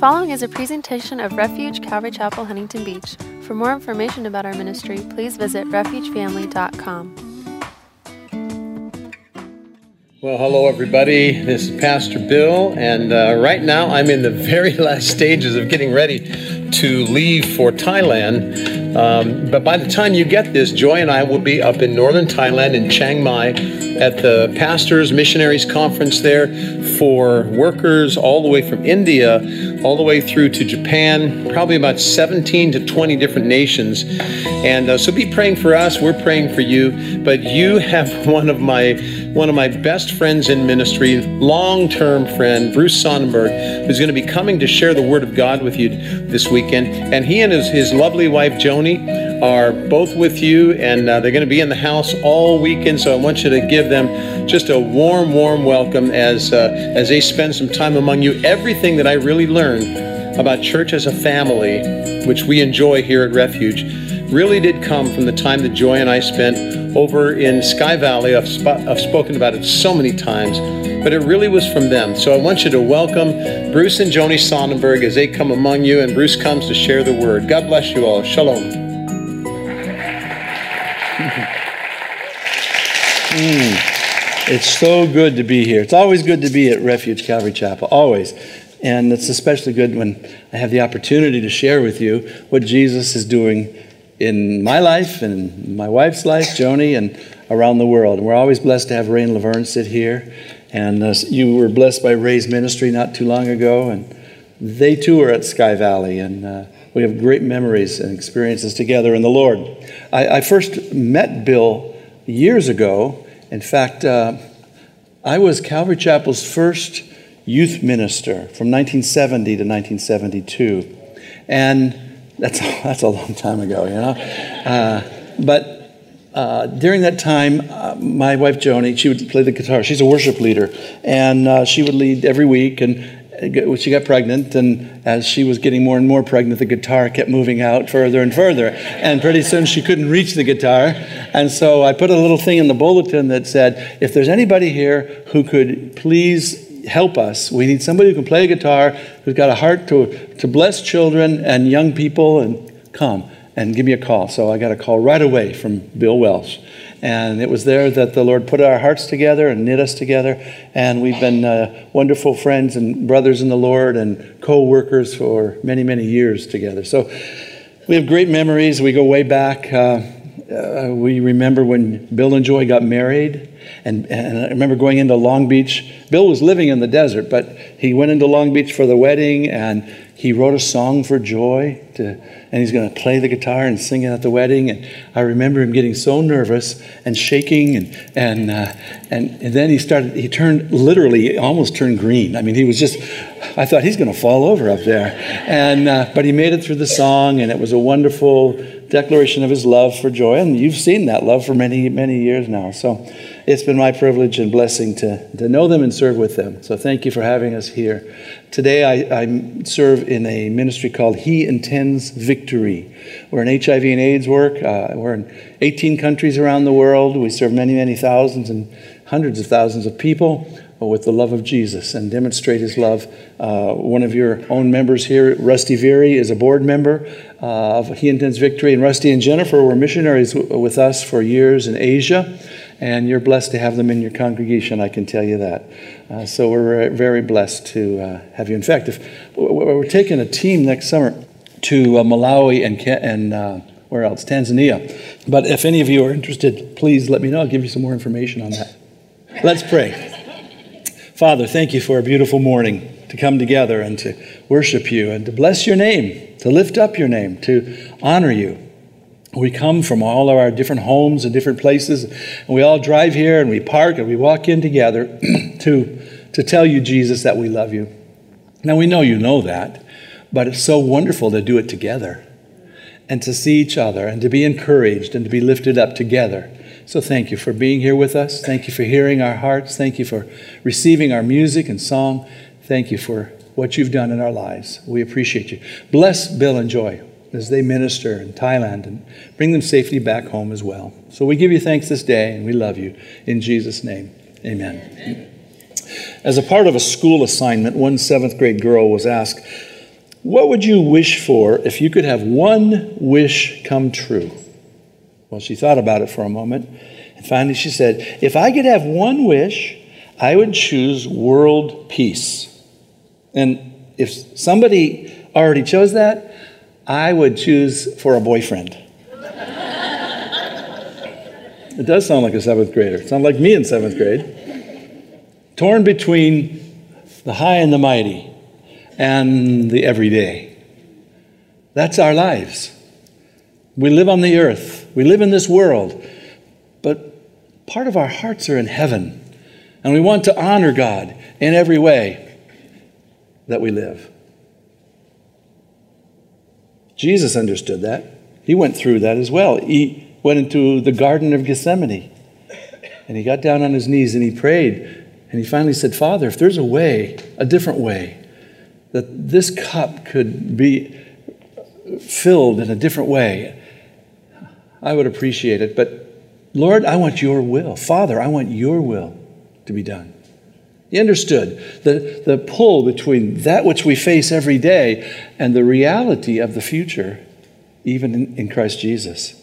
following is a presentation of Refuge Calvary Chapel, Huntington Beach. For more information about our ministry, please visit refugefamily.com. Well, hello everybody. This is Pastor Bill, and right now I'm in the very last stages of getting ready to leave for Thailand. But by the time you get this, Joy and I will be up in northern Thailand in Chiang Mai at the Pastors Missionaries Conference there for workers all the way from India all the way through to Japan, probably about 17 to 20 different nations. And so be praying for us. We're praying for you. But you have one of my best friends in ministry, long-term friend, Bruce Sonnenberg, who's going to be coming to share the Word of God with you this weekend. And he and his lovely wife, Joni, are both with you, and they're going to be in the house all weekend. So I want you to give them just a warm welcome as they spend some time among you. Everything that I really learned about church as a family, which we enjoy here at Refuge, really did come from the time that Joy and I spent over in Sky Valley. I've spoken about it so many times, but it really was from them. So I want you to welcome Bruce and Joni Sonnenberg as they come among you, and Bruce comes to share the Word. God bless you all. Shalom. It's so good to be here. It's always good to be at Refuge Calvary Chapel, always. And it's especially good when I have the opportunity to share with you what Jesus is doing in my life and my wife's life, Joni, and around the world. And we're always blessed to have Ray and Laverne sit here. And you were blessed by Ray's ministry not too long ago, and they too are at Sky Valley. And we have great memories and experiences together in the Lord. I first met Bill years ago. In fact, I was Calvary Chapel's first youth minister from 1970 to 1972. And that's a long time ago, you know. But during that time, my wife Joni, she would play the guitar. She's a worship leader, and she would lead every week. And she got pregnant, and as she was getting more and more pregnant, the guitar kept moving out further and further. And pretty soon she couldn't reach the guitar. And so I put a little thing in the bulletin that said, if there's anybody here who could please help us, we need somebody who can play a guitar, who's got a heart to bless children and young people, and come and give me a call. So I got a call right away from Bill Welsh. And it was there that the Lord put our hearts together and knit us together. And we've been wonderful friends and brothers in the Lord and co-workers for many, many years together. So we have great memories. We go way back. We remember when Bill and Joy got married. And I remember going into Long Beach. Bill was living in the desert, but he went into Long Beach for the wedding, and he wrote a song for Joy, and he's going to play the guitar and sing it at the wedding. And I remember him getting so nervous and shaking, and then he turned almost turned green. I mean, I thought he's going to fall over up there. But he made it through the song, and it was a wonderful declaration of his love for Joy. And you've seen that love for many, many years now. So it's been my privilege and blessing to know them and serve with them. So thank you for having us here. Today I serve in a ministry called He Intends Victory. We're an HIV and AIDS work. We're in 18 countries around the world. We serve many, many thousands and hundreds of thousands of people with the love of Jesus and demonstrate His love. One of your own members here, Rusty Veery, is a board member of He Intends Victory. And Rusty and Jennifer were missionaries with us for years in Asia. And you're blessed to have them in your congregation, I can tell you that. So we're very blessed to have you. In fact, we're taking a team next summer to Malawi and where else? Tanzania. But if any of you are interested, please let me know. I'll give you some more information on that. Let's pray. Father, thank you for a beautiful morning to come together and to worship you and to bless your name, to lift up your name, to honor you. We come from all of our different homes and different places, and we all drive here and we park and we walk in together to tell you, Jesus, that we love you. Now, we know you know that, but it's so wonderful to do it together and to see each other and to be encouraged and to be lifted up together. So thank you for being here with us. Thank you for hearing our hearts. Thank you for receiving our music and song. Thank you for what you've done in our lives. We appreciate you. Bless Bill and Joy as they minister in Thailand and bring them safely back home as well. So we give you thanks this day, and we love you. In Jesus' name, amen. As a part of a school assignment, one 7th grade girl was asked what would you wish for if you could have one wish come true? Well, she thought about it for a moment, and finally she said, if I could have one wish, I would choose world peace. And if somebody already chose that, I would choose for a boyfriend. It does sound like a 7th grader. It sounds like me in 7th grade. Torn between the high and the mighty and the everyday. That's our lives. We live on the earth. We live in this world. But part of our hearts are in heaven. And we want to honor God in every way that we live. Jesus understood that. He went through that as well. He went into the Garden of Gethsemane. And he got down on his knees and he prayed. And he finally said, Father, if there's a way, a different way, that this cup could be filled in a different way, I would appreciate it. But Lord, I want your will. Father, I want your will to be done. He understood the pull between that which we face every day and the reality of the future, even in Christ Jesus.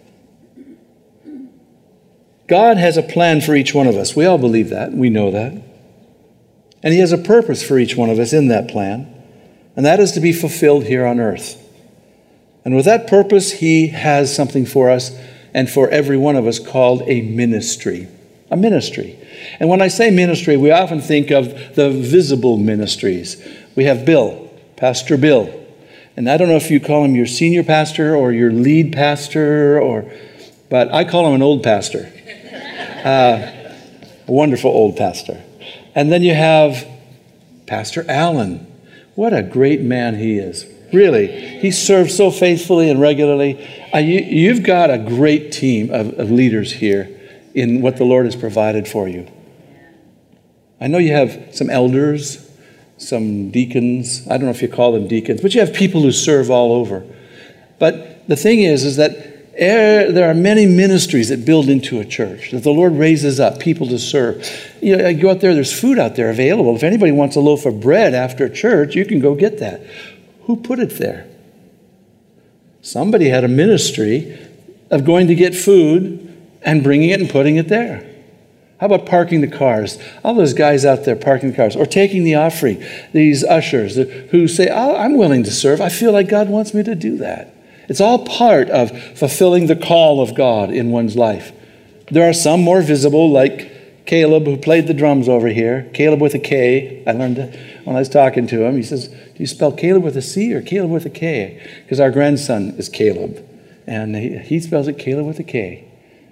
God has a plan for each one of us. We all believe that. We know that. And he has a purpose for each one of us in that plan. And that is to be fulfilled here on earth. And with that purpose, he has something for us and for every one of us called a ministry. A ministry. And when I say ministry, we often think of the visible ministries. We have Bill, Pastor Bill. And I don't know if you call him your senior pastor or your lead pastor, but I call him an old pastor. A wonderful old pastor. And then you have Pastor Allen. What a great man he is. Really. He serves so faithfully and regularly. You've got a great team of leaders here in what the Lord has provided for you. I know you have some elders, some deacons. I don't know if you call them deacons, but you have people who serve all over. But the thing is that there are many ministries that build into a church, that the Lord raises up people to serve. You know, go out there, there's food out there available. If anybody wants a loaf of bread after church, you can go get that. Who put it there? Somebody had a ministry of going to get food and bringing it and putting it there. How about parking the cars? All those guys out there parking the cars or taking the offering. These ushers who say, I'm willing to serve. I feel like God wants me to do that. It's all part of fulfilling the call of God in one's life. There are some more visible, like Caleb, who played the drums over here. Caleb with a K. I learned when I was talking to him. He says, do you spell Caleb with a C or Caleb with a K? Because our grandson is Caleb. And he spells it Caleb with a K.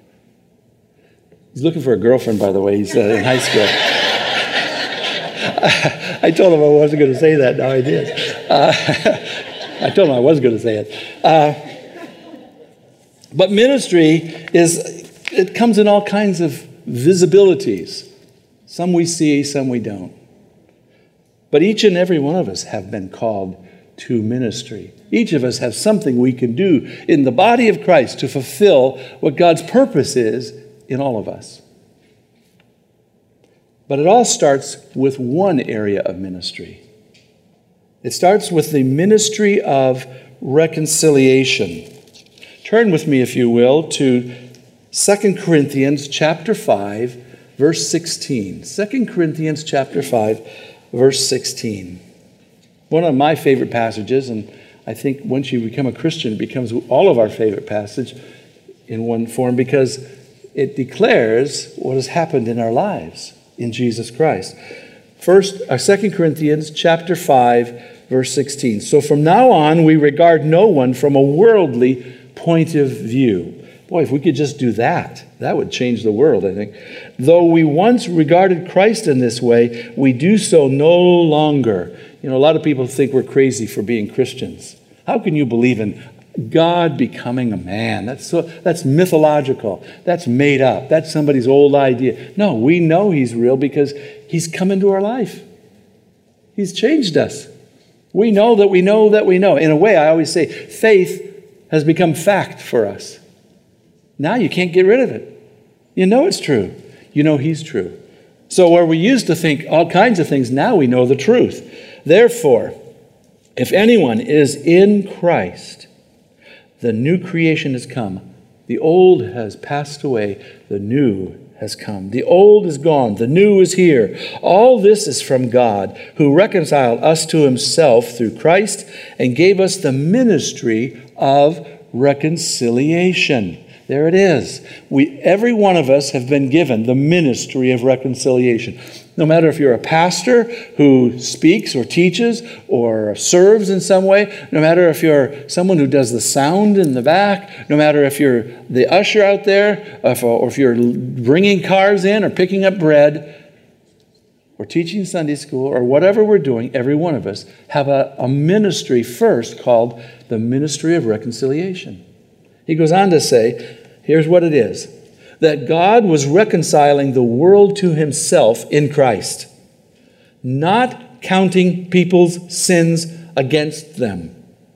He's looking for a girlfriend, by the way. He's in high school. I told him I wasn't going to say that. Now I did. I told him I was going to say it. But ministry it comes in all kinds of visibilities. Some we see, some we don't. But each and every one of us have been called to ministry. Each of us have something we can do in the body of Christ to fulfill what God's purpose is in all of us. But it all starts with one area of ministry. It starts with the ministry of reconciliation. Turn with me, if you will, to 2 Corinthians chapter 5, verse 16. 2 Corinthians chapter 5, verse 16. One of my favorite passages, and I think once you become a Christian, it becomes all of our favorite passage in one form because it declares what has happened in our lives in Jesus Christ. 2 Corinthians chapter 5, verse 16. So from now on, we regard no one from a worldly point of view. Boy, if we could just do that, that would change the world, I think. Though we once regarded Christ in this way, we do so no longer. You know, a lot of people think we're crazy for being Christians. How can you believe in God becoming a man? That's mythological. That's made up. That's somebody's old idea. No, we know he's real because he's come into our life. He's changed us. We know that we know that we know. In a way, I always say, faith has become fact for us. Now you can't get rid of it. You know it's true. You know he's true. So where we used to think all kinds of things, now we know the truth. Therefore, If anyone is in Christ, the new creation has come. The old has passed away. The new has come. The old is gone. The new is here. All this is from God, who reconciled us to himself through Christ and gave us the ministry of reconciliation. There it is. Every one of us have been given the ministry of reconciliation. No matter if you're a pastor who speaks or teaches or serves in some way, no matter if you're someone who does the sound in the back, no matter if you're the usher out there, or if you're bringing cars in or picking up bread or teaching Sunday school or whatever we're doing, every one of us have a ministry first called the ministry of reconciliation. He goes on to say, here's what it is. That God was reconciling the world to himself in Christ, not counting people's sins against them.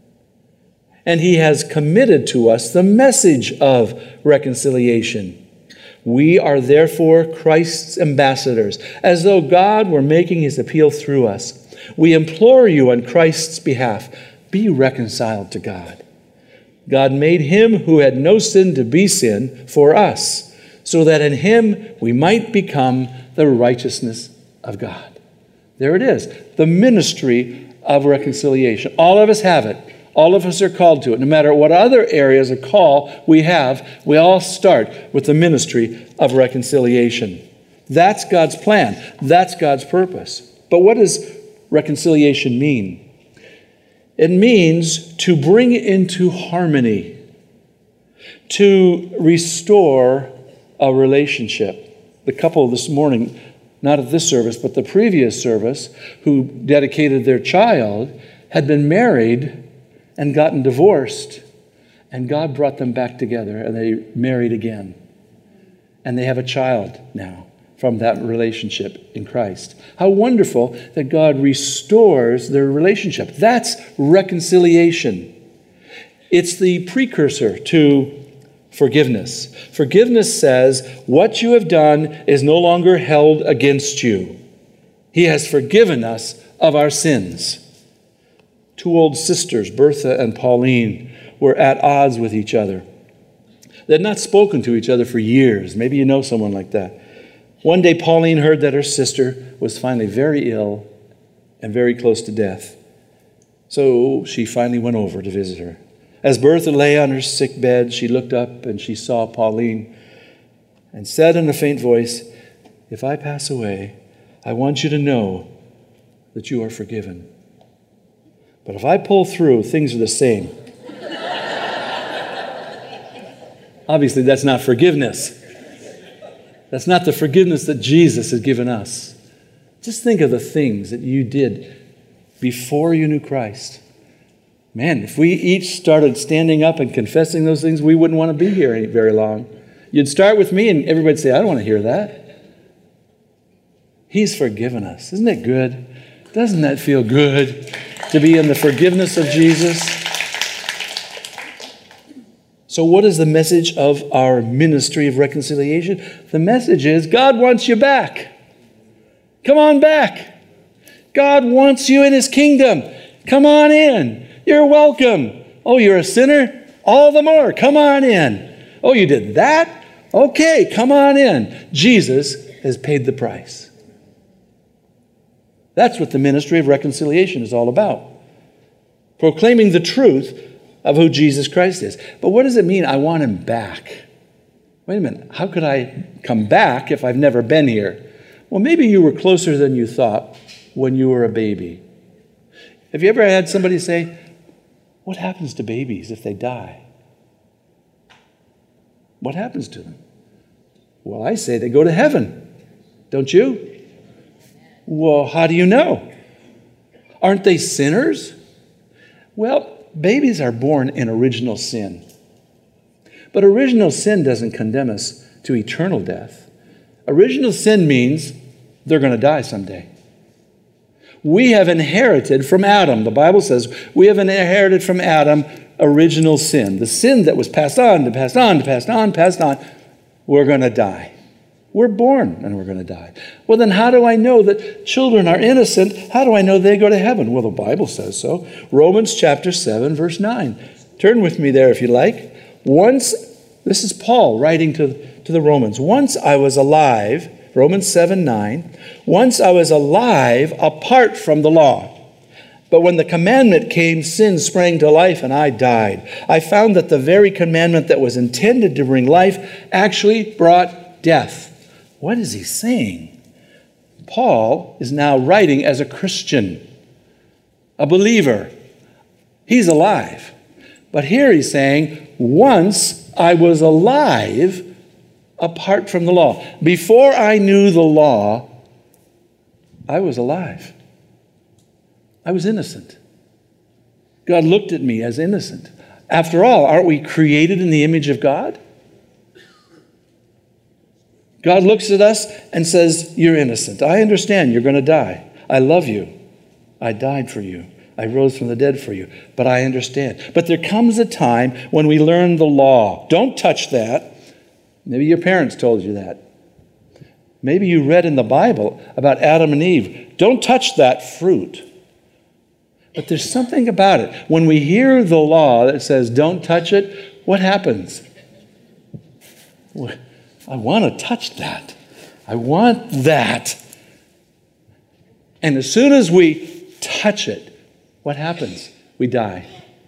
And he has committed to us the message of reconciliation. We are therefore Christ's ambassadors, as though God were making his appeal through us. We implore you on Christ's behalf, be reconciled to God. God made him who had no sin to be sin for us, so that in him we might become the righteousness of God. There it is, the ministry of reconciliation. All of us have it. All of us are called to it. No matter what other areas of call we have, we all start with the ministry of reconciliation. That's God's plan. That's God's purpose. But what does reconciliation mean? It means to bring into harmony, to restore a relationship. The couple this morning, not at this service, but the previous service, who dedicated their child, had been married and gotten divorced, and God brought them back together, and they married again. And they have a child now from that relationship in Christ. How wonderful that God restores their relationship. That's reconciliation. It's the precursor to forgiveness. Forgiveness says, what you have done is no longer held against you. He has forgiven us of our sins. Two old sisters, Bertha and Pauline, were at odds with each other. They had not spoken to each other for years. Maybe you know someone like that. One day, Pauline heard that her sister was finally very ill and very close to death. So she finally went over to visit her. As Bertha lay on her sick bed, she looked up and she saw Pauline and said in a faint voice, "If I pass away, I want you to know that you are forgiven. But if I pull through, things are the same." Obviously, that's not forgiveness. That's not the forgiveness that Jesus has given us. Just think of the things that you did before you knew Christ. Man, if we each started standing up and confessing those things, we wouldn't want to be here very long. You'd start with me and everybody'd say, "I don't want to hear that." He's forgiven us. Isn't it good? Doesn't that feel good to be in the forgiveness of Jesus? So what is the message of our ministry of reconciliation? The message is God wants you back. Come on back. God wants you in his kingdom. Come on in. You're welcome. Oh, you're a sinner? All the more. Come on in. Oh, you did that? Okay, come on in. Jesus has paid the price. That's what the ministry of reconciliation is all about. Proclaiming the truth of who Jesus Christ is. But what does it mean, I want him back? Wait a minute, how could I come back if I've never been here? Well, maybe you were closer than you thought when you were a baby. Have you ever had somebody say, "What happens to babies if they die?" What happens to them? Well, I say they go to heaven. Don't you? Well, how do you know? Aren't they sinners? Well, babies are born in original sin. But original sin doesn't condemn us to eternal death. Original sin means they're going to die someday. We have inherited from Adam. The Bible says we have inherited from Adam original sin. The sin that was passed on, to passed on, to passed on, passed on. We're going to die. We're born and we're going to die. Well, then how do I know that children are innocent? How do I know they go to heaven? Well, the Bible says so. Romans chapter 7, verse 9. Turn with me there if you like. This is Paul writing to the Romans. Once I was alive, Romans 7, 9. Once I was alive apart from the law. But when the commandment came, sin sprang to life and I died. I found that the very commandment that was intended to bring life actually brought death. What is he saying? Paul is now writing as a Christian, a believer. He's alive. But here he's saying, once I was alive apart from the law. Before I knew the law, I was alive. I was innocent. God looked at me as innocent. After all, aren't we created in the image of God? God looks at us and says, you're innocent. I understand you're going to die. I love you. I died for you. I rose from the dead for you. But I understand. But there comes a time when we learn the law. Don't touch that. Maybe your parents told you that. Maybe you read in the Bible about Adam and Eve. Don't touch that fruit. But there's something about it. When we hear the law that says don't touch it, what happens? I want to touch that. I want that. And as soon as we touch it, what happens? We die.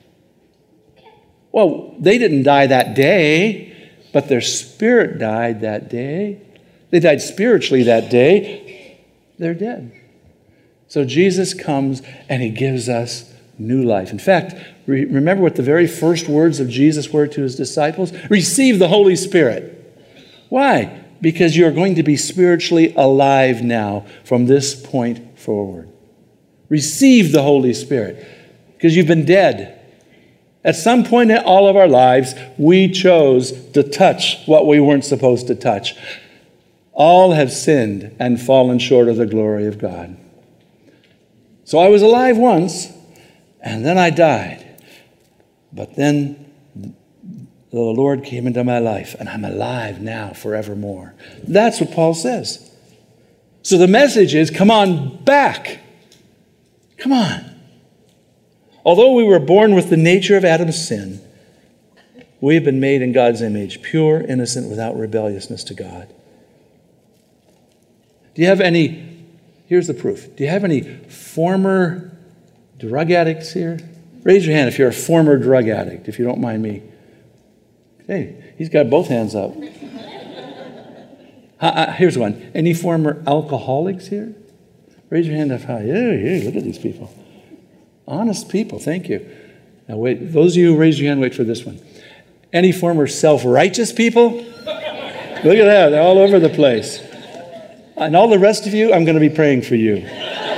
Well, they didn't die that day, but their spirit died that day. They died spiritually that day. They're dead. So Jesus comes and he gives us new life. In fact, remember what the very first words of Jesus were to his disciples? Receive the Holy Spirit. Why? Because you're going to be spiritually alive now from this point forward. Receive the Holy Spirit because you've been dead. At some point in all of our lives, we chose to touch what we weren't supposed to touch. All have sinned and fallen short of the glory of God. So I was alive once, and then I died. But then the Lord came into my life, and I'm alive now forevermore. That's what Paul says. So the message is, come on back. Come on. Although we were born with the nature of Adam's sin, we have been made in God's image, pure, innocent, without rebelliousness to God. Do you have any... Here's the proof. Do you have any former drug addicts here? Raise your hand if you're a former drug addict, if you don't mind me. Hey, he's got both hands up. Here's one. Any former alcoholics here? Raise your hand up high. Yeah, look at these people. Honest people, thank you. Now wait, those of you who raised your hand, wait for this one. Any former self-righteous people? Look at that, they're all over the place. And all the rest of you, I'm going to be praying for you.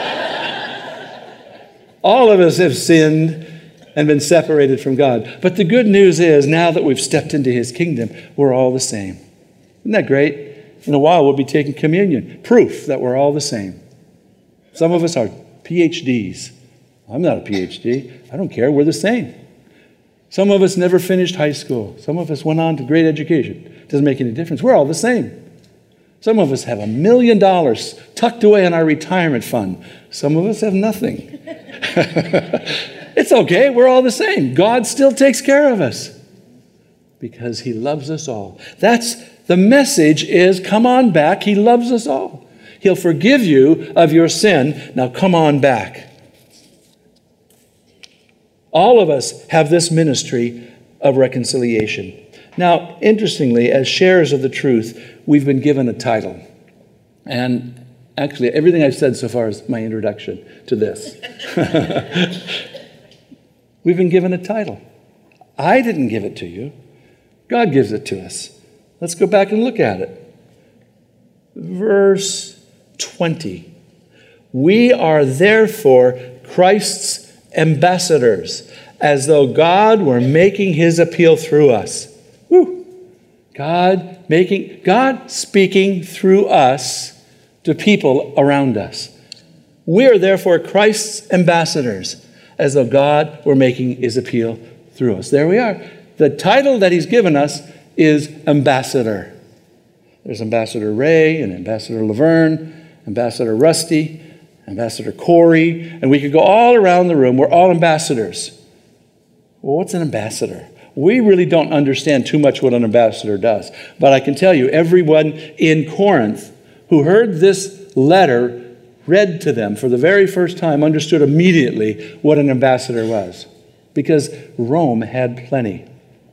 All of us have sinned and been separated from God. But the good news is, now that we've stepped into his kingdom, we're all the same. Isn't that great? In a while, we'll be taking communion. Proof that we're all the same. Some of us are PhDs. I'm not a PhD. I don't care. We're the same. Some of us never finished high school. Some of us went on to great education. Doesn't make any difference. We're all the same. Some of us have $1 million tucked away in our retirement fund. Some of us have nothing. It's okay. We're all the same. God still takes care of us because he loves us all. That's the message is, come on back. He loves us all. He'll forgive you of your sin. Now come on back. All of us have this ministry of reconciliation. Now, interestingly, as sharers of the truth, we've been given a title. And actually, everything I've said so far is my introduction to this. We've been given a title. I didn't give it to you. God gives it to us. Let's go back and look at it. Verse 20. We are therefore Christ's ambassadors, as though God were making his appeal through us. Woo. God speaking through us to people around us. We are therefore Christ's ambassadors, as though God were making his appeal through us. There we are. The title that he's given us is ambassador. There's Ambassador Ray and Ambassador Laverne, Ambassador Rusty, Ambassador Corey, and we could go all around the room. We're all ambassadors. Well, what's an ambassador? We really don't understand too much what an ambassador does. But I can tell you, everyone in Corinth who heard this letter read to them for the very first time understood immediately what an ambassador was, because Rome had plenty.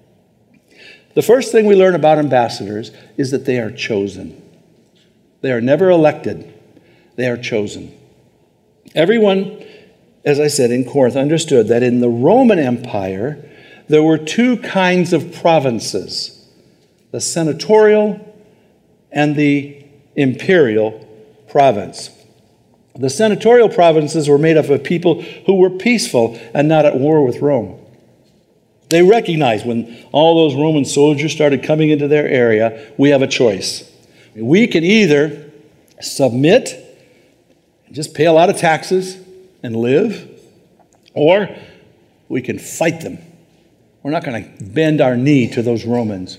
The first thing we learn about ambassadors is that they are chosen. They are never elected. They are chosen. Everyone, as I said, in Corinth understood that in the Roman Empire, there were two kinds of provinces, the senatorial and the imperial province. The senatorial provinces were made up of people who were peaceful and not at war with Rome. They recognized when all those Roman soldiers started coming into their area, we have a choice. We can either submit and just pay a lot of taxes and live, or we can fight them. We're not going to bend our knee to those Romans.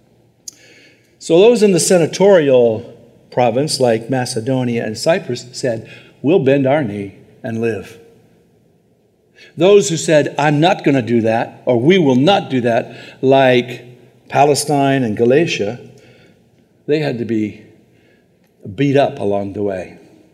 So those in the senatorial province, like Macedonia and Cyprus, said, we'll bend our knee and live. Those who said, I'm not going to do that, or we will not do that, like Palestine and Galatia, they had to be beat up along the way.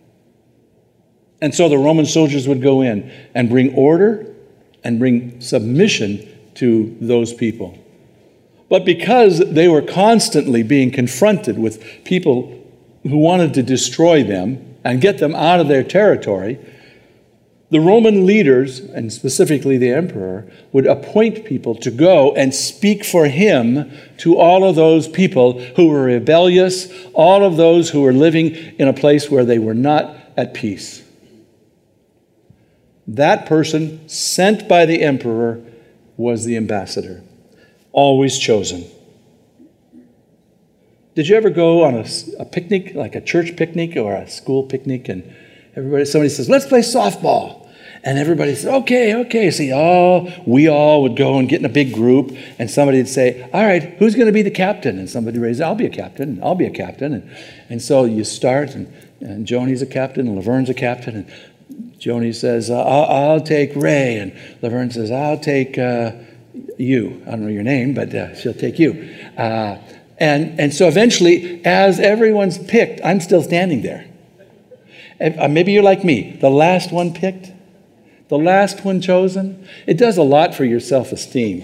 And so the Roman soldiers would go in and bring order and bring submission to those people. But because they were constantly being confronted with people who wanted to destroy them and get them out of their territory, the Roman leaders, and specifically the emperor, would appoint people to go and speak for him to all of those people who were rebellious, all of those who were living in a place where they were not at peace. That person sent by the emperor was the ambassador, always chosen. Did you ever go on a picnic, like a church picnic or a school picnic, and somebody says, let's play softball. And everybody says, okay. See, we all would go and get in a big group, and somebody would say, all right, who's going to be the captain? And somebody raises, I'll be a captain. And so you start, and Joni's a captain, and Laverne's a captain, and Joni says, I'll take Ray, and Laverne says, I'll take you. I don't know your name, but she'll take you. And so eventually, as everyone's picked, I'm still standing there. Maybe you're like me, the last one picked, the last one chosen. It does a lot for your self-esteem.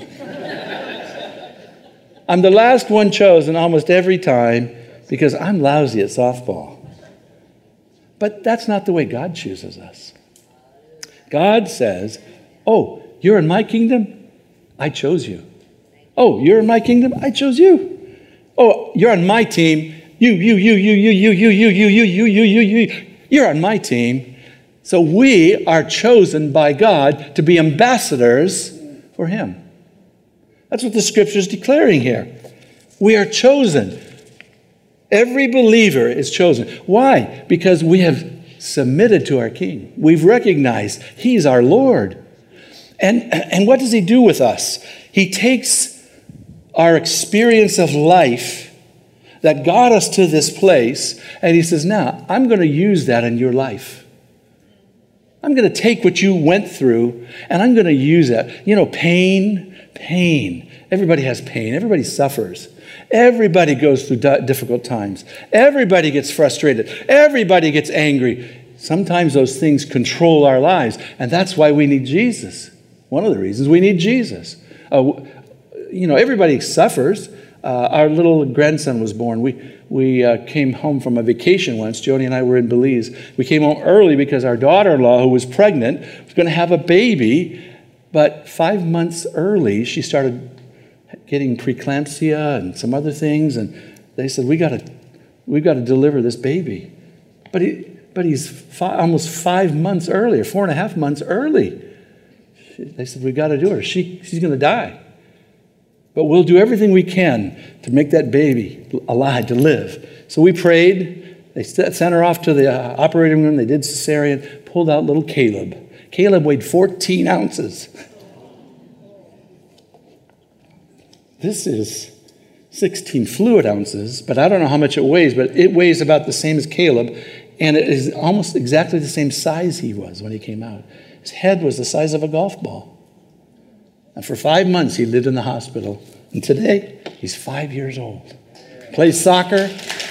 I'm the last one chosen almost every time because I'm lousy at softball. But that's not the way God chooses us. God says, oh, you're in my kingdom? I chose you. Oh, you're in my kingdom? I chose you. Oh, you're on my team. You. You're on my team. So we are chosen by God to be ambassadors for him. That's what the scripture is declaring here. We are chosen. Every believer is chosen. Why? Because we have submitted to our King. We've recognized he's our Lord. And what does he do with us? He takes our experience of life that got us to this place, and he says, now, I'm going to use that in your life. I'm going to take what you went through, and I'm going to use that. You know, pain. Everybody has pain. Everybody suffers. Everybody goes through difficult times. Everybody gets frustrated. Everybody gets angry. Sometimes those things control our lives, and that's why we need Jesus. One of the reasons we need Jesus. Everybody suffers. Our little grandson was born. We came home from a vacation once. Joni and I were in Belize. We came home early because our daughter-in-law, who was pregnant, was going to have a baby. But 5 months early, she started getting preeclampsia and some other things. And they said, we've got to deliver this baby. But he's almost 5 months early, or 4.5 months early. They said, we've got to do her. She's going to die. But we'll do everything we can to make that baby alive, to live. So we prayed. They sent her off to the operating room. They did cesarean, pulled out little Caleb. Caleb weighed 14 ounces. This 16 fluid ounces, but I don't know how much it weighs, but it weighs about the same as Caleb, and it is almost exactly the same size he was when he came out. His head was the size of a golf ball. And for 5 months, he lived in the hospital. And today, he's 5 years old. Plays soccer.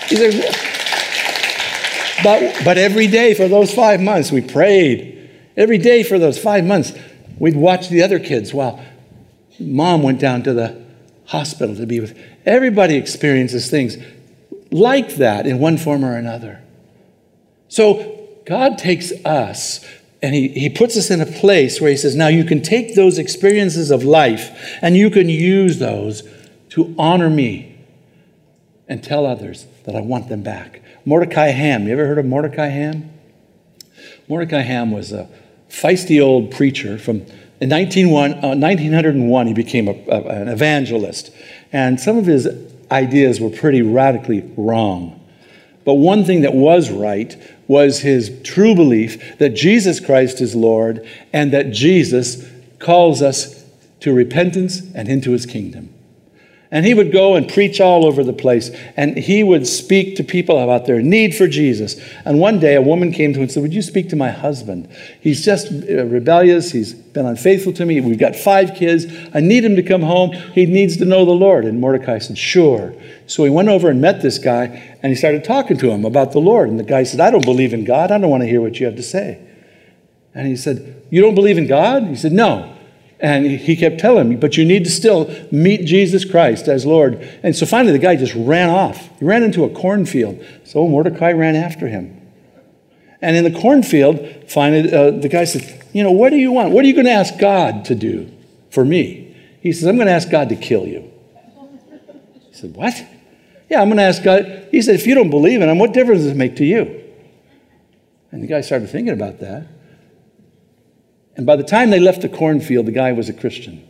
But every day for those 5 months, we prayed. Every day for those 5 months, we'd watch the other kids while Mom went down to the hospital to be with. Everybody experiences things like that in one form or another. So God takes us and he puts us in a place where he says, now you can take those experiences of life and you can use those to honor me and tell others that I want them back. Mordecai Ham. You ever heard of Mordecai Ham? Mordecai Ham was a feisty old preacher from in 1901, he became an evangelist. And some of his ideas were pretty radically wrong. But one thing that was right was his true belief that Jesus Christ is Lord and that Jesus calls us to repentance and into his kingdom. And he would go and preach all over the place. And he would speak to people about their need for Jesus. And one day a woman came to him and said, would you speak to my husband? He's just rebellious. He's been unfaithful to me. We've got 5 kids. I need him to come home. He needs to know the Lord. And Mordecai said, sure. So he went over and met this guy. And he started talking to him about the Lord. And the guy said, I don't believe in God. I don't want to hear what you have to say. And he said, you don't believe in God? He said, no. And he kept telling me, but you need to still meet Jesus Christ as Lord. And so finally the guy just ran off. He ran into a cornfield. So Mordecai ran after him. And in the cornfield, finally the guy said, what do you want? What are you going to ask God to do for me? He says, I'm going to ask God to kill you. He said, what? Yeah, I'm going to ask God. He said, if you don't believe in him, what difference does it make to you? And the guy started thinking about that. And by the time they left the cornfield, the guy was a Christian.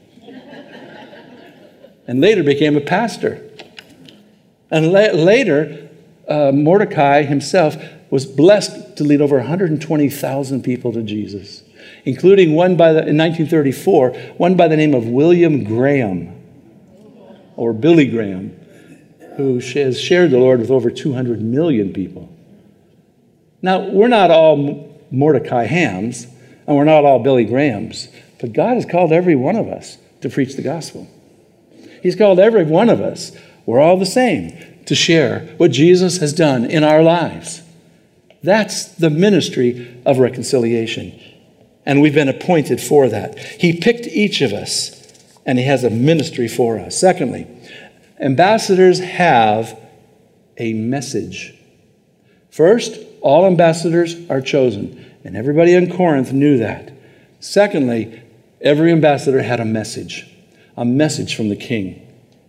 And later became a pastor. And later, Mordecai himself was blessed to lead over 120,000 people to Jesus, including in 1934, one by the name of William Graham, or Billy Graham, who has shared the Lord with over 200 million people. Now, we're not all Mordecai Hams, and we're not all Billy Grahams, but God has called every one of us to preach the gospel. He's called every one of us, we're all the same, to share what Jesus has done in our lives. That's the ministry of reconciliation. And we've been appointed for that. He picked each of us, and he has a ministry for us. Secondly, ambassadors have a message. First, all ambassadors are chosen. And everybody in Corinth knew that. Secondly, every ambassador had a message from the king.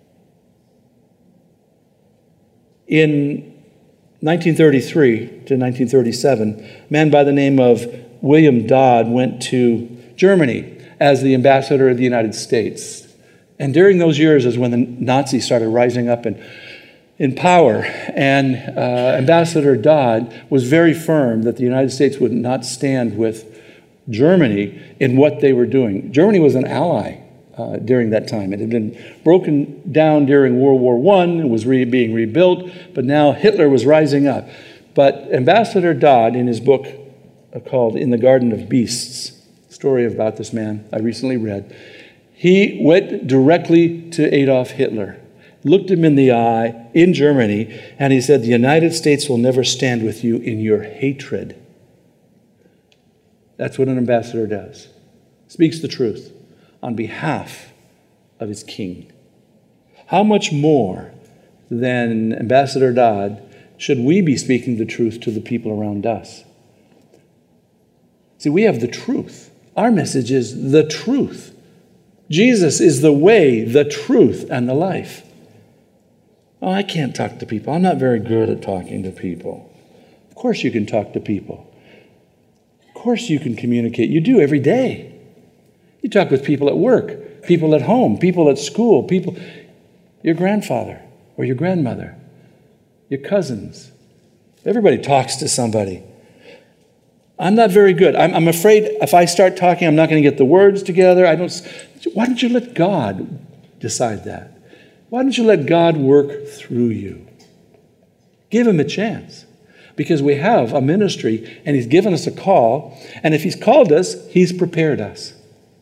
In 1933 to 1937, a man by the name of William Dodd went to Germany as the ambassador of the United States. And during those years is when the Nazis started rising up in power, and Ambassador Dodd was very firm that the United States would not stand with Germany in what they were doing. Germany was an ally during that time. It had been broken down during World War I, and was being rebuilt, but now Hitler was rising up. But Ambassador Dodd, in his book called In the Garden of Beasts, a story about this man I recently read, he went directly to Adolf Hitler, looked him in the eye in Germany, and he said, the United States will never stand with you in your hatred. That's what an ambassador does. Speaks the truth on behalf of his king. How much more than Ambassador Dodd should we be speaking the truth to the people around us? See, we have the truth. Our message is the truth. Jesus is the way, the truth, and the life. Oh, I can't talk to people. I'm not very good at talking to people. Of course you can talk to people. Of course you can communicate. You do every day. You talk with people at work, people at home, people at school, people, your grandfather or your grandmother, your cousins. Everybody talks to somebody. I'm not very good. I'm afraid if I start talking, I'm not going to get the words together. Why don't you let God decide that? Why don't you let God work through you? Give him a chance. Because we have a ministry and he's given us a call. And if he's called us, he's prepared us.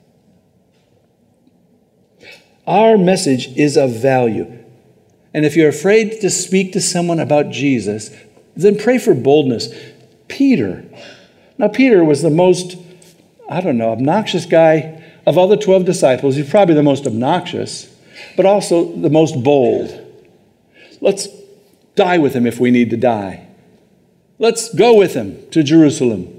Our message is of value. And if you're afraid to speak to someone about Jesus, then pray for boldness. Peter. Now, Peter was the most, obnoxious guy of all the 12 disciples. He's probably the most obnoxious, but also the most bold. Let's die with him if we need to die. Let's go with him to Jerusalem.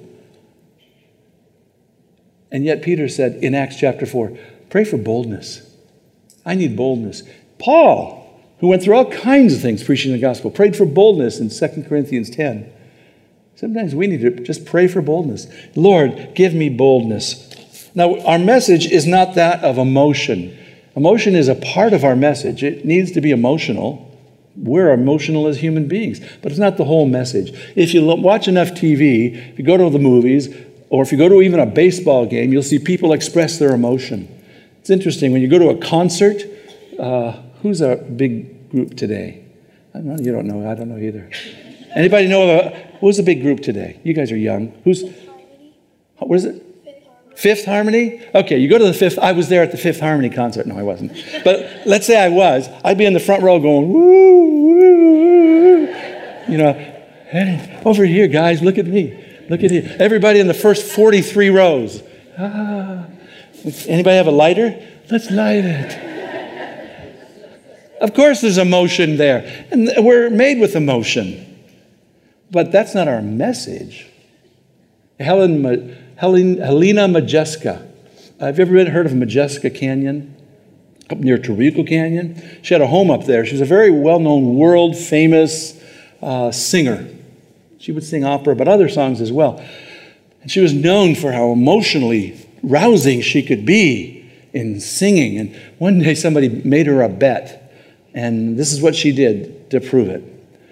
And yet Peter said in Acts chapter 4, pray for boldness. I need boldness. Paul, who went through all kinds of things preaching the gospel, prayed for boldness in 2 Corinthians 10. Sometimes we need to just pray for boldness. Lord, give me boldness. Now, our message is not that of emotion. Emotion is a part of our message. It needs to be emotional. We're emotional as human beings, but it's not the whole message. If you watch enough TV, if you go to the movies, or if you go to even a baseball game, you'll see people express their emotion. It's interesting. When you go to a concert, who's a big group today? I don't know. You don't know. I don't know either. Anybody know who's a big group today? You guys are young. What is it? Fifth Harmony? Okay, you go to the Fifth. I was there at the Fifth Harmony concert. No, I wasn't. But let's say I was. I'd be in the front row going, woo, woo, woo. Hey, over here, guys, look at me. Look at here. Everybody in the first 43 rows. Anybody have a lighter? Let's light it. Of course there's emotion there. And we're made with emotion. But that's not our message. Helena Modjeska. Have you ever heard of Modjeska Canyon? Up near Trabuco Canyon. She had a home up there. She was a very well-known, world-famous singer. She would sing opera, but other songs as well. And she was known for how emotionally rousing she could be in singing. And one day somebody made her a bet. And this is what she did to prove it.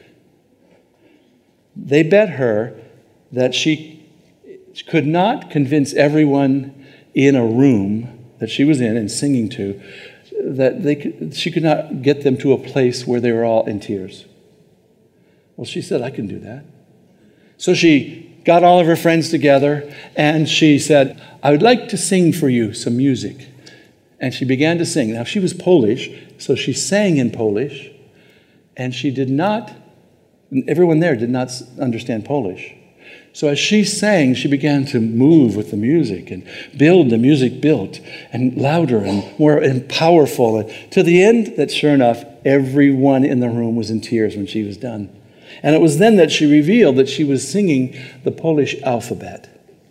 They bet her that she could not convince everyone in a room that she was in and singing to, that she could not get them to a place where they were all in tears. Well, she said, I can do that. So she got all of her friends together and she said, I would like to sing for you some music. And she began to sing. Now, she was Polish, so she sang in Polish, and everyone there did not understand Polish. So as she sang, she began to move with the music and build. The music built, and louder and more and powerful, and to the end that, sure enough, everyone in the room was in tears when she was done. And it was then that she revealed that she was singing the Polish alphabet.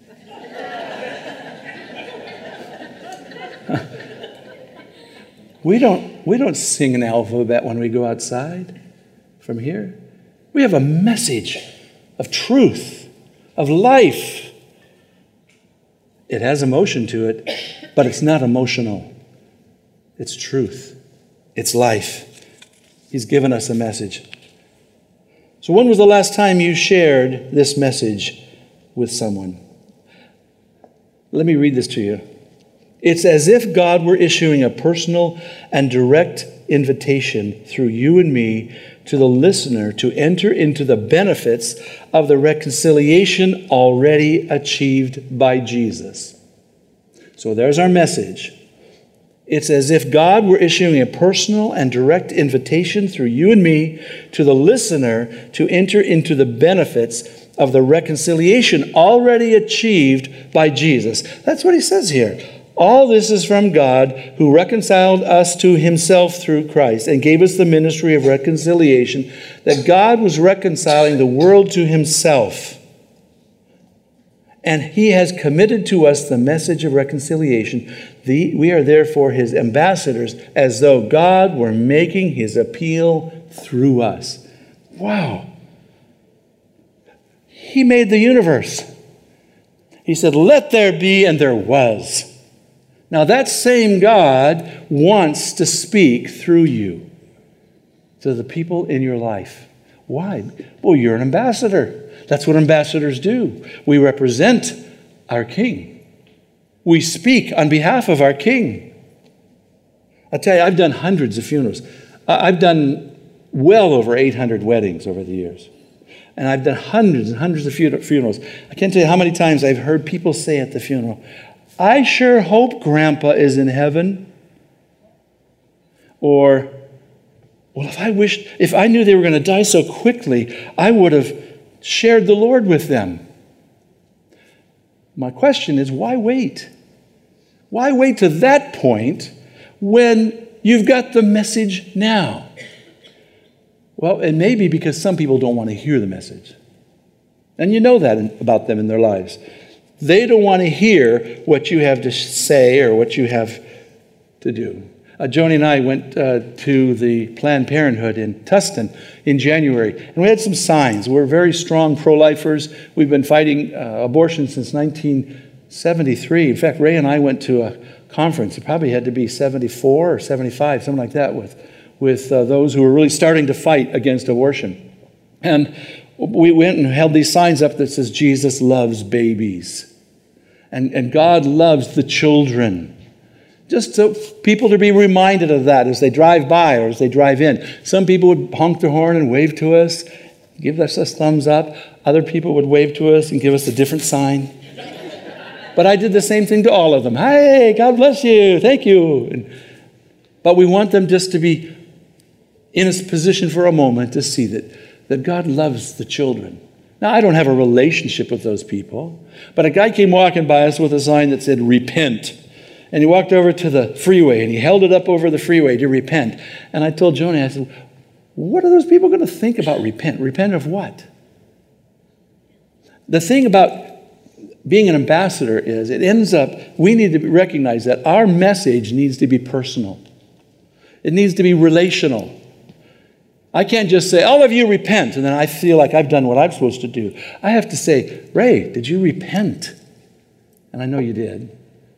We don't sing an alphabet when we go outside from here. We have a message of truth, of life. It has emotion to it, but it's not emotional. It's truth. It's life. He's given us a message. So when was the last time you shared this message with someone? Let me read this to you. It's as if God were issuing a personal and direct invitation through you and me to the listener to enter into the benefits of the reconciliation already achieved by Jesus. So there's our message. It's as if God were issuing a personal and direct invitation through you and me to the listener to enter into the benefits of the reconciliation already achieved by Jesus. That's what he says here. All this is from God, who reconciled us to himself through Christ and gave us the ministry of reconciliation, that God was reconciling the world to himself. And he has committed to us the message of reconciliation. We are therefore his ambassadors, as though God were making his appeal through us. Wow. He made the universe. He said, let there be, and there was. Now that same God wants to speak through you to the people in your life. Why? Well, you're an ambassador. That's what ambassadors do. We represent our King. We speak on behalf of our King. I tell you, I've done hundreds of funerals. I've done well over 800 weddings over the years. And I've done hundreds and hundreds of funerals. I can't tell you how many times I've heard people say at the funeral, "I sure hope Grandpa is in heaven." Or, "Well, if I knew they were going to die so quickly, I would have shared the Lord with them." My question is, why wait? Why wait to that point when you've got the message now? Well, it may be because some people don't want to hear the message. And you know that about them in their lives. They don't want to hear what you have to say or what you have to do. Joni and I went to the Planned Parenthood in Tustin in January, and we had some signs. We're very strong pro-lifers. We've been fighting abortion since 1973. In fact, Ray and I went to a conference. It probably had to be 74 or 75, something like that, with those who were really starting to fight against abortion. And we went and held these signs up that says, "Jesus loves babies." And God loves the children. Just so people to be reminded of that as they drive by or as they drive in. Some people would honk their horn and wave to us, give us a thumbs up. Other people would wave to us and give us a different sign. But I did the same thing to all of them. "Hey, God bless you. Thank you." But we want them just to be in a position for a moment to see that God loves the children. Now, I don't have a relationship with those people, but a guy came walking by us with a sign that said, "Repent." And he walked over to the freeway, and he held it up over the freeway to repent. And I told Joni, I said, "What are those people going to think about repent? Repent of what?" The thing about being an ambassador is we need to recognize that our message needs to be personal. It needs to be relational. I can't just say, "All of you repent," and then I feel like I've done what I'm supposed to do. I have to say, "Ray, did you repent?" And I know you did.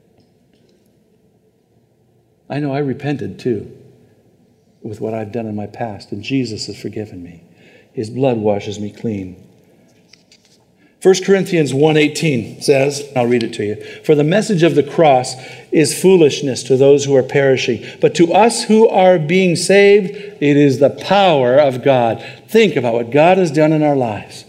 I know I repented too with what I've done in my past, and Jesus has forgiven me. His blood washes me clean. 1 Corinthians 1:18 says, I'll read it to you, "For the message of the cross is foolishness to those who are perishing, but to us who are being saved, it is the power of God." Think about what God has done in our lives.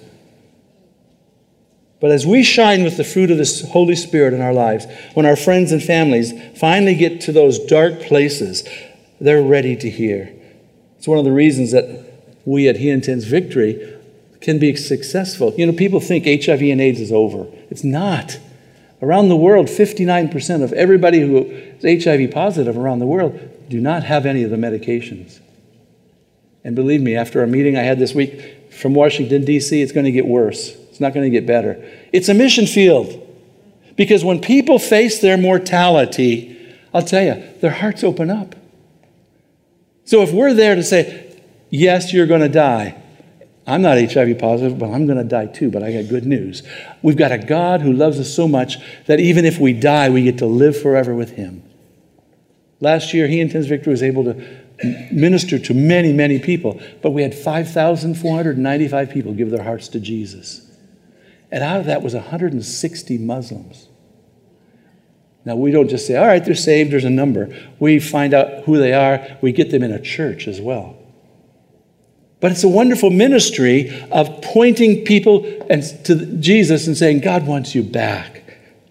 But as we shine with the fruit of the Holy Spirit in our lives, when our friends and families finally get to those dark places, they're ready to hear. It's one of the reasons that we at He Intends Victory can be successful. You know, people think HIV and AIDS is over. It's not. Around the world, 59% of everybody who is HIV positive around the world do not have any of the medications. And believe me, after a meeting I had this week from Washington, D.C., it's going to get worse. It's not going to get better. It's a mission field. Because when people face their mortality, I'll tell you, their hearts open up. So if we're there to say, "Yes, you're going to die. I'm not HIV positive, but I'm going to die too, but I got good news." We've got a God who loves us so much that even if we die, we get to live forever with Him. Last year, He Intends Victory was able to minister to many, many people, but we had 5,495 people give their hearts to Jesus. And out of that was 160 Muslims. Now, we don't just say, "All right, they're saved, there's a number." We find out who they are. We get them in a church as well. But it's a wonderful ministry of pointing people to Jesus and saying, "God wants you back."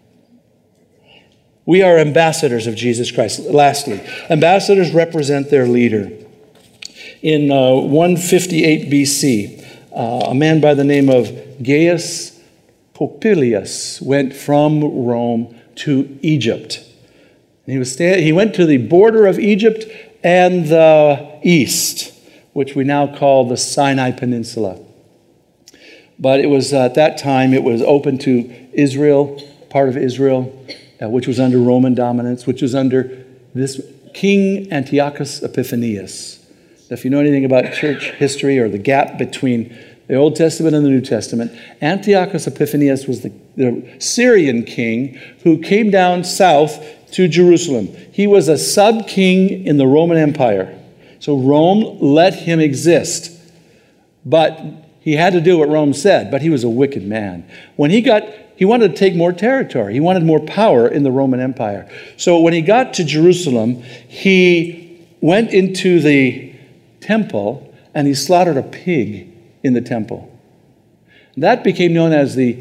We are ambassadors of Jesus Christ. Lastly, ambassadors represent their leader. In 158 BC, a man by the name of Gaius Popilius went from Rome to Egypt. He went to the border of Egypt and the east, which we now call the Sinai Peninsula. But it was at that time, it was open to Israel, part of Israel, which was under Roman dominance, which was under this King Antiochus Epiphanes. If you know anything about church history or the gap between the Old Testament and the New Testament, Antiochus Epiphanes was the Syrian king who came down south to Jerusalem. He was a sub-king in the Roman Empire. So Rome let him exist. But he had to do what Rome said, but he was a wicked man. He wanted to take more territory. He wanted more power in the Roman Empire. So when he got to Jerusalem, he went into the temple, and he slaughtered a pig in the temple. That became known as the,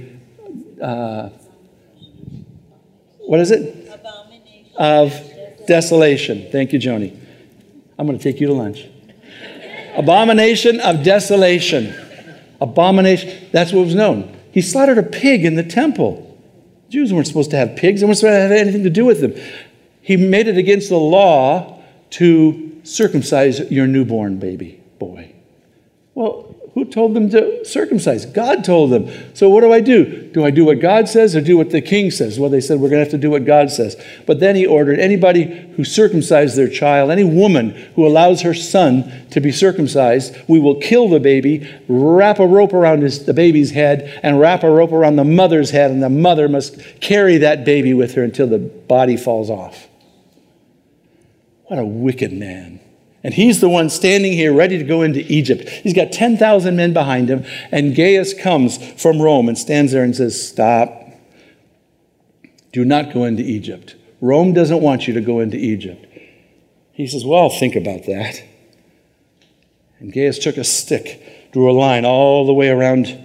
what is it? Abomination Of desolation. Thank you, Joni. I'm going to take you to lunch. Abomination of desolation. Abomination. That's what was known. He slaughtered a pig in the temple. Jews weren't supposed to have pigs. They weren't supposed to have anything to do with them. He made it against the law to circumcise your newborn baby boy. Well, who told them to circumcise? God told them. So what do? Do I do what God says or do what the king says? Well, they said we're going to have to do what God says. But then he ordered anybody who circumcised their child, any woman who allows her son to be circumcised, we will kill the baby, wrap a rope around the baby's head, and wrap a rope around the mother's head, and the mother must carry that baby with her until the body falls off. What a wicked man. And he's the one standing here ready to go into Egypt. He's got 10,000 men behind him, and Gaius comes from Rome and stands there and says, stop. Do not go into Egypt. Rome doesn't want you to go into Egypt. He says, well, I'll think about that. And Gaius took a stick, drew a line all the way around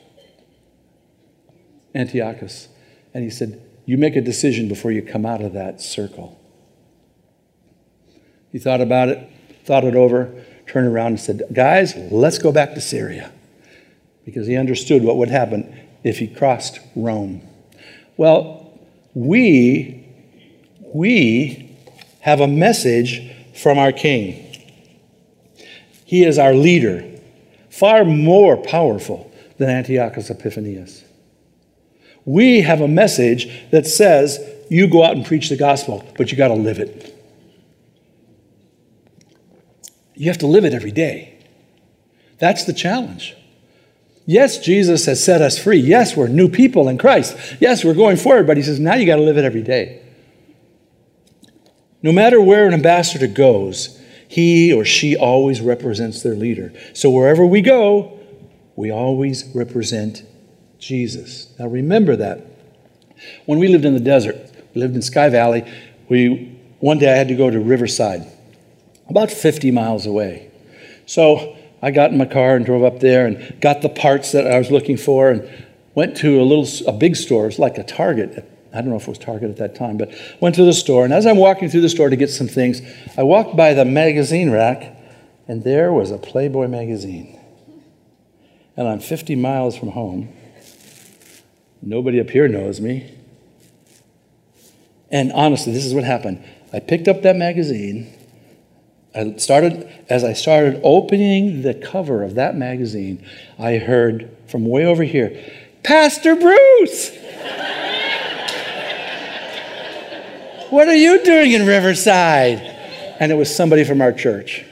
Antiochus, and he said, you make a decision before you come out of that circle. He thought about it, thought it over, turned around and said, guys, let's go back to Syria. Because he understood what would happen if he crossed Rome. Well, we have a message from our king. He is our leader, far more powerful than Antiochus Epiphanes. We have a message that says, you go out and preach the gospel, but you got to live it. You have to live it every day. That's the challenge. Yes, Jesus has set us free. Yes, we're new people in Christ. Yes, we're going forward, but he says, now you got to live it every day. No matter where an ambassador goes, he or she always represents their leader. So wherever we go, we always represent Jesus. Now remember that. When we lived in the desert, we lived in Sky Valley, one day I had to go to Riverside, about 50 miles away. So I got in my car and drove up there and got the parts that I was looking for and went to a big store. It was like a Target. I don't know if it was Target at that time, but went to the store. And as I'm walking through the store to get some things, I walked by the magazine rack, and there was a Playboy magazine. And I'm 50 miles from home. Nobody up here knows me. And honestly, this is what happened. I picked up that magazine. As I started opening the cover of that magazine, I heard from way over here, Pastor Bruce! What are you doing in Riverside? And it was somebody from our church.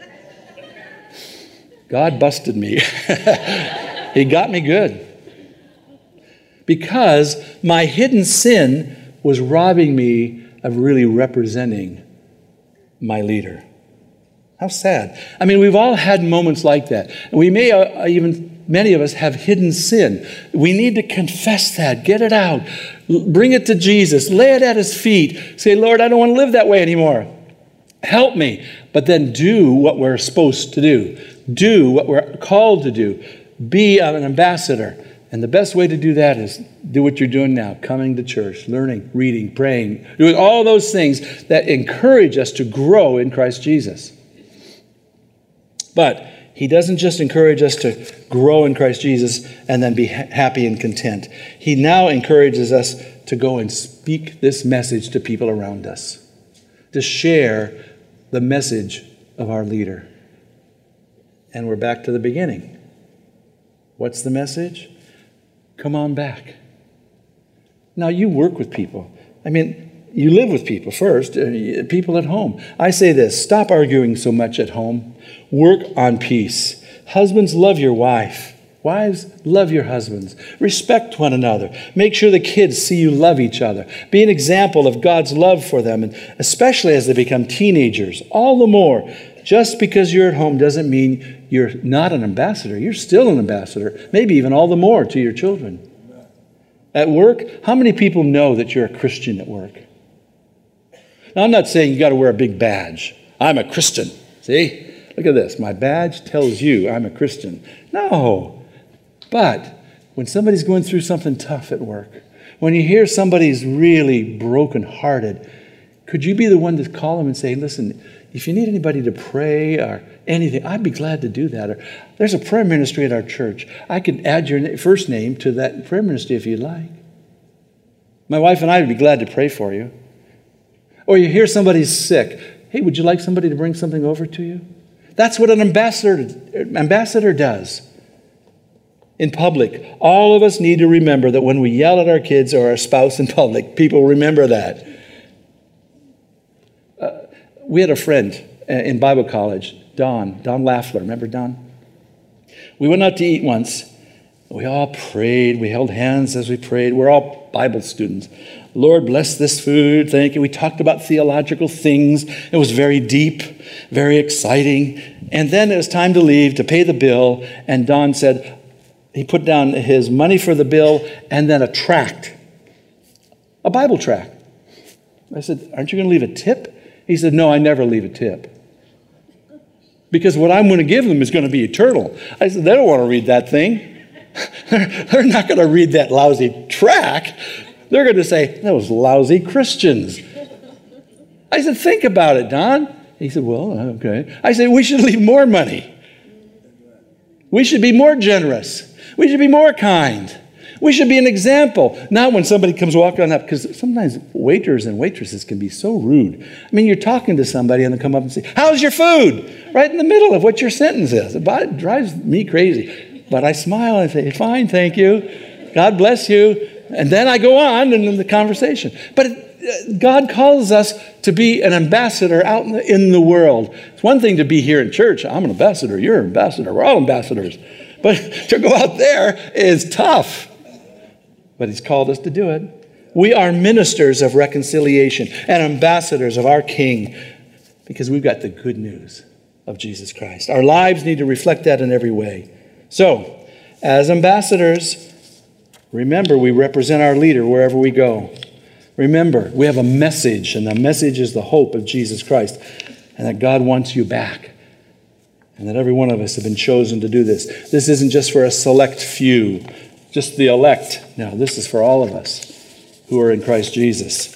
God busted me. He got me good. Because my hidden sin was robbing me of really representing my leader. How sad. I mean, we've all had moments like that. And we may many of us have hidden sin. We need to confess that, get it out, bring it to Jesus, lay it at his feet. Say, Lord, I don't want to live that way anymore. Help me. But then do what we're supposed to do. Do what we're called to do. Be an ambassador. And the best way to do that is do what you're doing now, coming to church, learning, reading, praying, doing all those things that encourage us to grow in Christ Jesus. But he doesn't just encourage us to grow in Christ Jesus and then be happy and content. He now encourages us to go and speak this message to people around us, to share the message of our leader. And we're back to the beginning. What's the message? Come on back. Now, you work with people. I mean, you live with people first, people at home. I say this, stop arguing so much at home. Work on peace. Husbands, love your wife. Wives, love your husbands. Respect one another. Make sure the kids see you love each other. Be an example of God's love for them, and especially as they become teenagers. All the more, just because you're at home doesn't mean you're not an ambassador. You're still an ambassador, maybe even all the more to your children. At work, how many people know that you're a Christian at work? Now, I'm not saying you got to wear a big badge. I'm a Christian. See? look at this. My badge tells you I'm a Christian. No. But when somebody's going through something tough at work, when you hear somebody's really brokenhearted, could you be the one to call them and say, listen, if you need anybody to pray or anything, I'd be glad to do that. Or there's a prayer ministry at our church. I could add your first name to that prayer ministry if you'd like. My wife and I would be glad to pray for you. Or you hear somebody's sick. Hey, would you like somebody to bring something over to you? That's what an ambassador does. In public, all of us need to remember that when we yell at our kids or our spouse in public, people remember that. We had a friend in Bible college, Don Laffler. Remember Don? We went out to eat once. We all prayed. We held hands as we prayed. We're all Bible students. Lord, bless this food. Thank you. We talked about theological things. It was very deep, very exciting. And then it was time to leave, to pay the bill. And Don said, he put down his money for the bill and then a tract, a Bible tract. I said, aren't you going to leave a tip? He said, no, I never leave a tip. Because what I'm going to give them is going to be eternal. I said, they don't want to read that thing. They're not going to read that lousy tract. They're going to say, those lousy Christians. I said, think about it, Don. He said, well, okay. I said, we should leave more money. We should be more generous. We should be more kind. We should be an example. Not when somebody comes walking up, because sometimes waiters and waitresses can be so rude. I mean, you're talking to somebody and they come up and say, how's your food? Right in the middle of what your sentence is. It drives me crazy. But I smile and say, fine, thank you. God bless you. And then I go on in the conversation. But God calls us to be an ambassador out in the world. It's one thing to be here in church. I'm an ambassador. You're an ambassador. We're all ambassadors. But to go out there is tough. But he's called us to do it. We are ministers of reconciliation and ambassadors of our King because we've got the good news of Jesus Christ. Our lives need to reflect that in every way. So, as ambassadors, remember we represent our leader wherever we go. Remember, we have a message, and the message is the hope of Jesus Christ, and that God wants you back, and that every one of us have been chosen to do this. This isn't just for a select few, just the elect. No, this is for all of us who are in Christ Jesus.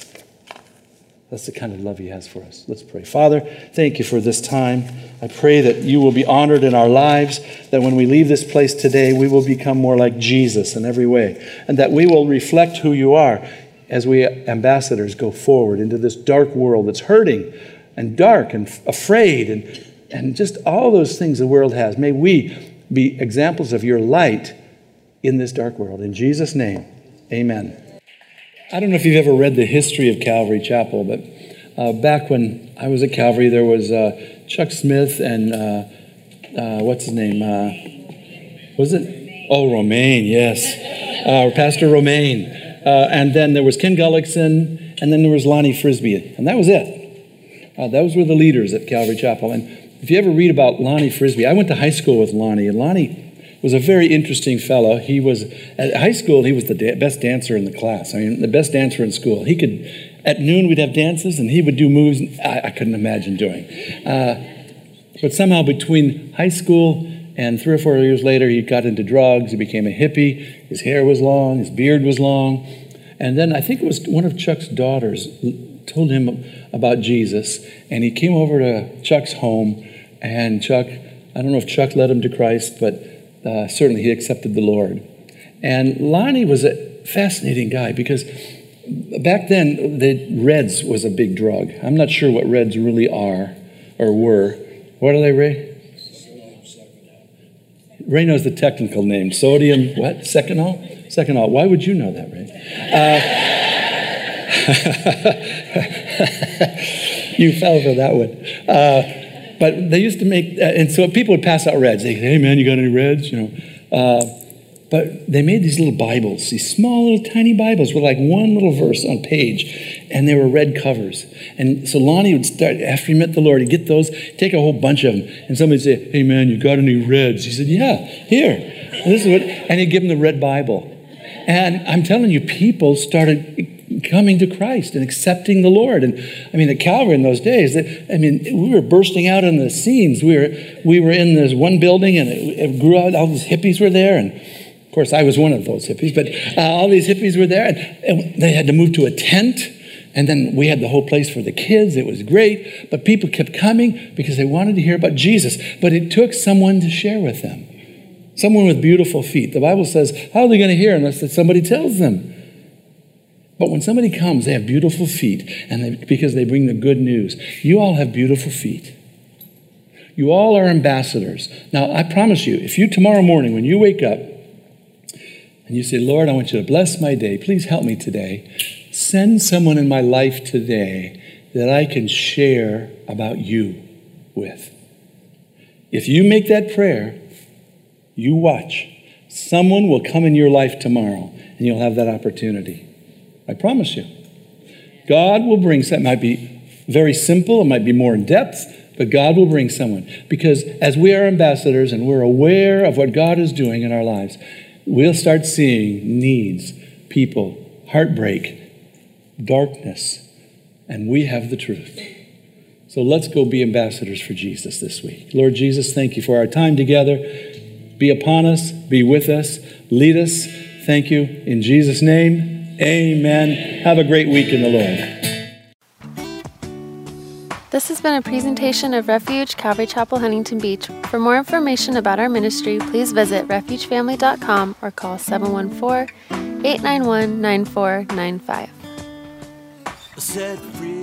That's the kind of love he has for us. Let's pray. Father, thank you for this time. I pray that you will be honored in our lives, that when we leave this place today, we will become more like Jesus in every way, and that we will reflect who you are as we ambassadors go forward into this dark world that's hurting and dark and afraid and just all those things the world has. May we be examples of your light in this dark world. In Jesus' name, amen. I don't know if you've ever read the history of Calvary Chapel, but back when I was at Calvary, there was Chuck Smith and what's his name? Was it? Oh, Romaine, yes. Pastor Romaine. And then there was Ken Gullickson, and then there was Lonnie Frisbee, and that was it. Those were the leaders at Calvary Chapel. And if you ever read about Lonnie Frisbee, I went to high school with Lonnie, and Lonnie was a very interesting fellow. He was, at high school, he was the best dancer in the class. I mean, the best dancer in school. He could, at noon we'd have dances, and he would do moves I couldn't imagine doing. But somehow between high school and 3 or 4 years later, he got into drugs. He became a hippie. His hair was long. His beard was long. And then I think it was one of Chuck's daughters told him about Jesus. And he came over to Chuck's home. And Chuck, I don't know if Chuck led him to Christ, but certainly he accepted the Lord. And Lonnie was a fascinating guy because back then, the Reds was a big drug. I'm not sure what Reds really are or were. What are they, Ray? Ray knows the technical name. Sodium, what? Seconal? Seconal. Why would you know that, Ray? You fell for that one. But they used to make, and so people would pass out Reds. They'd say, hey, man, you got any Reds? You know. But they made these little Bibles, these small little tiny Bibles with like one little verse on a page, and they were red covers. And so Lonnie would start, after he met the Lord, he'd get those, take a whole bunch of them, and somebody would say, hey man, you got any Reds? He said, yeah, here. And he'd give him the red Bible. And I'm telling you, people started coming to Christ and accepting the Lord. And I mean, at Calvary in those days, we were bursting out in the scenes. We were in this one building, and it grew out. All these hippies were there, and of course, I was one of those hippies. But all these hippies were there, and they had to move to a tent. And then we had the whole place for the kids. It was great. But people kept coming because they wanted to hear about Jesus. But it took someone to share with them. Someone with beautiful feet. The Bible says, how are they going to hear unless somebody tells them? But when somebody comes, they have beautiful feet. And because they bring the good news. You all have beautiful feet. You all are ambassadors. Now, I promise you, if you tomorrow morning, when you wake up, and you say, Lord, I want you to bless my day. Please help me today. Send someone in my life today that I can share about you with. If you make that prayer, you watch. Someone will come in your life tomorrow, and you'll have that opportunity. I promise you. God will bring someone. It might be very simple. It might be more in depth, but God will bring someone. Because as we are ambassadors and we're aware of what God is doing in our lives, we'll start seeing needs, people, heartbreak, darkness, and we have the truth. So let's go be ambassadors for Jesus this week. Lord Jesus, thank you for our time together. Be upon us, be with us, lead us. Thank you. In Jesus' name, amen. Have a great week in the Lord. This has been a presentation of Refuge Calvary Chapel, Huntington Beach. For more information about our ministry, please visit refugefamily.com or call 714-891-9495. Set free.